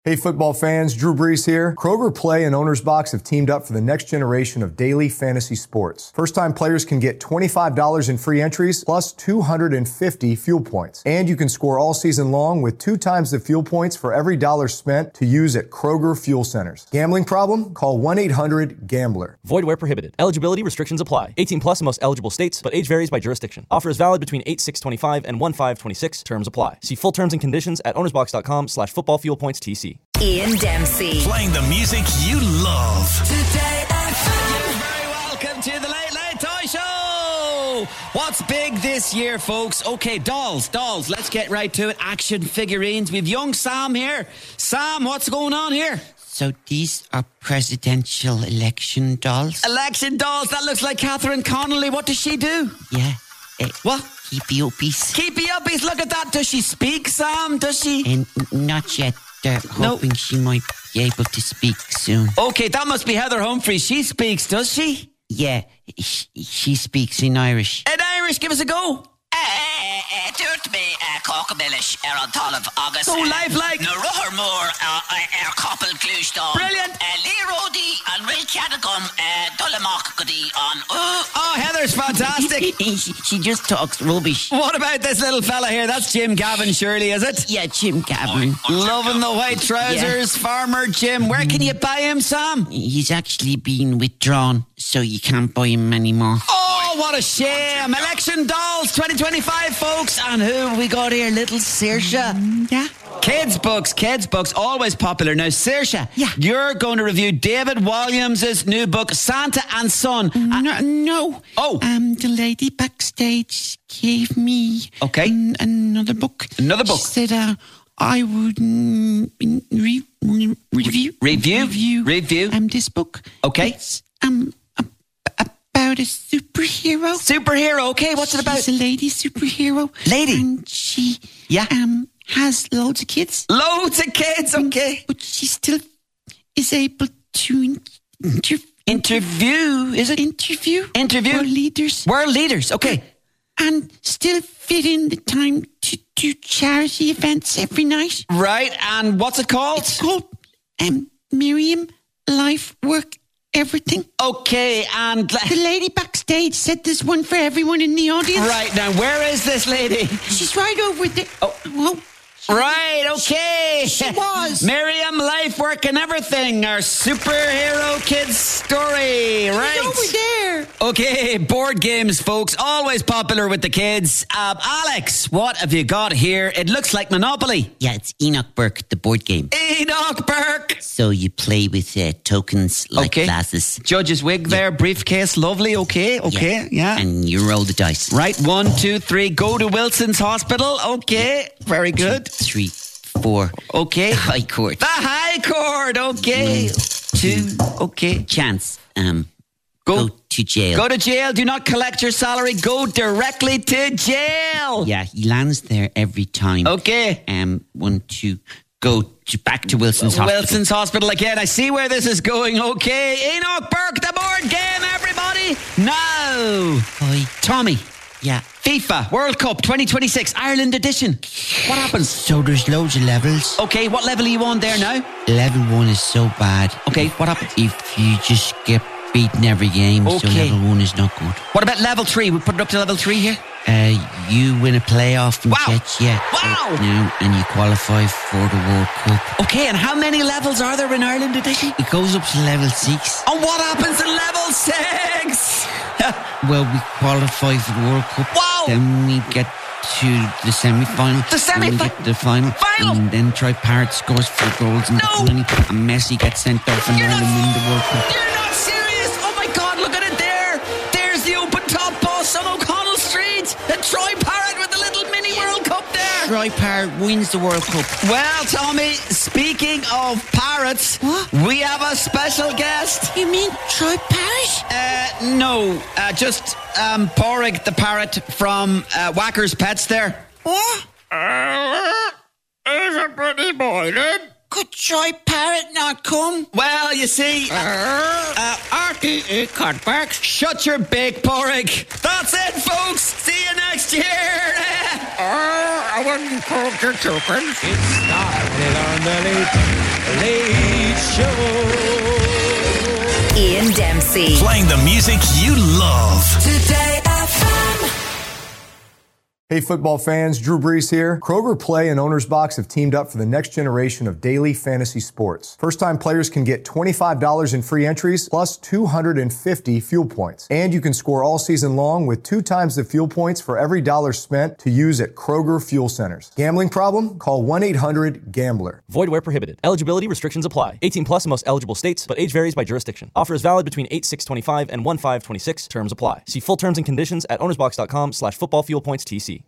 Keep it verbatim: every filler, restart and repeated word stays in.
Hey football fans, Drew Brees here. Kroger Play and Owner's Box have teamed up for the next generation of daily fantasy sports. First-time players can get twenty-five dollars in free entries plus two hundred fifty fuel points. And you can score all season long with two times the fuel points for every dollar spent to use at Kroger Fuel Centers. Gambling problem? Call one eight hundred gambler. Void where prohibited. Eligibility restrictions apply. eighteen plus in most eligible states, but age varies by jurisdiction. Offer is valid between eight six twenty-five and one five twenty-six. Terms apply. See full terms and conditions at ownersbox.com slash football fuel points TC. Ian Dempsey. Playing the music you love. Today F M. You're very welcome to the Late Late Toy Show. What's big this year, folks? Okay, dolls, dolls. Let's get right to it. Action figurines. We've young Sam here. Sam, what's going on here? So these are presidential election dolls? Election dolls. That looks like Catherine Connolly. What does she do? Yeah. Uh, what? Keepy uppies. Keepy uppies. Look at that. Does she speak, Sam? Does she? And not yet. They're hoping no. she might be able to speak soon. Okay, that must be Heather Humphreys. She speaks, does she? Yeah, she, she speaks in Irish. In Irish, give us a go. Dúirt me Cockamillish ar an talamh agus so lifelike na ruthar mór ar couple clúistán. Brilliant. Líródí an ri ceadagum dulamach godí on. Oh, Heather's fantastic. she, she just talks rubbish. What about this little fella here? That's Jim Gavin, surely, is it? Yeah, Jim Gavin. Loving the white trousers, yeah. Farmer Jim. Where can you buy him, Sam? He's actually been withdrawn, so you can't buy him anymore. Oh, what a shame. Election dolls twenty twenty-five, folks. And who have we got here? Little Saoirse. Mm, yeah. Kids books, kids books, always popular. Now, Saoirse, yeah. you're going to review David Williams' new book, Santa and Son. No, uh, no. Oh. Um, the lady backstage gave me okay. an, another book. Another book. She said uh, I would mm, re- re- review. Review? Review. Review. Um, this book. Okay. It's, um, a, about a superhero. Superhero, okay. What's it about? She's a lady superhero. Lady? And she... Yeah. Um... has loads of kids. Loads of kids, okay. But she still is able to inter- interview, is it? Interview. Interview. World leaders. World leaders, okay. And still fit in the time to do charity events every night. Right, and what's it called? It's called um, Miriam Life, Work, Everything. Okay, and... The lady backstage said there's one for everyone in the audience. Right, now where is this lady? She's right over there. Oh, whoa. Right, okay. She, she was. Miriam, Life, Work and Everything, our superhero kids story. Right. She's over there. Okay, board games, folks. Always popular with the kids. Um, Alex, what have you got here? It looks like Monopoly. Yeah, it's Enoch Burke, the board game. Enoch Burke. So you play with uh, tokens like okay. glasses. Judge's wig there, yeah. Briefcase, lovely. Okay, okay, yeah. yeah. And you roll the dice. Right, one, two, three. Go to Wilson's Hospital. Okay, very good. Three, four. Okay. The High Court. The High Court. Okay. One, two. Okay. Chance. Um. Go, go to jail. Go to jail. Do not collect your salary. Go directly to jail. Yeah, he lands there every time. Okay. Um. One, two. Go to, back to Wilson's Hospital. Wilson's Hospital again. I see where this is going. Okay. Enoch Burke, the board game, everybody. Now. Hi. Tommy. Yeah. FIFA World Cup twenty twenty-six Ireland edition. What happens? So there's loads of levels. Okay, what level are you on there now? Level one is so bad. Okay, what happens? If you just get beaten every game, okay. So level one is not good. What about level three? We put it up to level three here? Uh, you win a playoff and wow. catch, yeah. Wow. Now, and you qualify for the World Cup. Okay, and how many levels are there in Ireland edition? It goes up to level six. And what happens in level six? Well, we qualify for the World Cup. Wow. Then we get to the semi-final. The semi-final? The final. Final. And then Troy Parrott scores four goals. And, no. and Messi gets sent off and Ireland win the World Cup. You're not serious? Oh my God, look at it there. There's the open top bus on O'Connell Street. And Troy Parrott with the little mini World Cup there. Troy Parrott wins the World Cup. Well, Tommy, speaking of parrots, what? We have a special guest. You mean Troy Parrott? Uh, no, uh, just um, Porrig the parrot from uh, Whacker's Pets there. What? Uh, he's a pretty boy, then. Could Troy Parrott not come? Well, you see... Uh, uh, Artie Cutbacks. Shut your beak, Porrig. That's it, folks. See you next year. uh, I wouldn't call the tokens. It started on the late Late Show. Ian Dempsey. Playing the music you love. Today F M. Hey football fans, Drew Brees here. Kroger Play and Owner's Box have teamed up for the next generation of daily fantasy sports. First-time players can get twenty-five dollars in free entries plus two hundred fifty fuel points. And you can score all season long with two times the fuel points for every dollar spent to use at Kroger Fuel Centers. Gambling problem? Call one eight hundred gambler. Void where prohibited. Eligibility restrictions apply. eighteen plus in most eligible states, but age varies by jurisdiction. Offer is valid between eight six twenty-five and one five twenty-six. Terms apply. See full terms and conditions at ownersbox.com slash football fuel points TC.